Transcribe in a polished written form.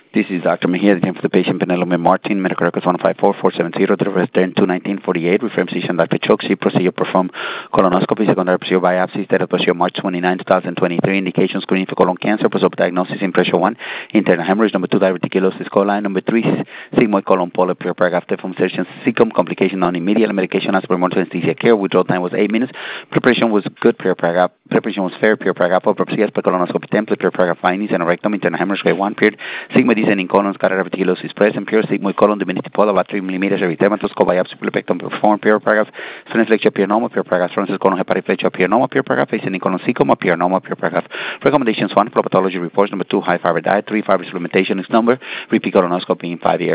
This is Dr. Mejia, the name for the patient Penelope Martin, medical records 154470, the return to 1948, with physician Dr. Chokshi, procedure performed colonoscopy, secondary procedure biopsy, status procedure March 29, 2023, indication screening for colon cancer, post-op diagnosis, impression 1, internal hemorrhage, number 2, diverticulosis coli, number 3, sigmoid colon polyp, pure paragraph, deformation, cecum, complication non-immediate, medication as per mortal anesthesia care, withdrawal time was 8 minutes, preparation was good, pure paragraph, preparation was fair, pure paragraph, biopsy as per colonoscopy template, pure paragraph findings, and a rectum, internal hemorrhage, grade 1, period, sigmoid descending colon, scatter diverticulosis present, pure sigmoid colon, diminutive pola, about 3 millimeters, erythematous, biopsy, pulipectum performed, pure paragraph, spinous flexure, pure normal, pure paragraph, francis colon, hepatic flexure, pure normal, pure paragraph, ascending colon, cecum, pure normal, pure paragraph. Recommendations 1, flow pathology reports, number 2, high fiber diet, 3, fiber supplementation is number, repeat colonoscopy in 5 years.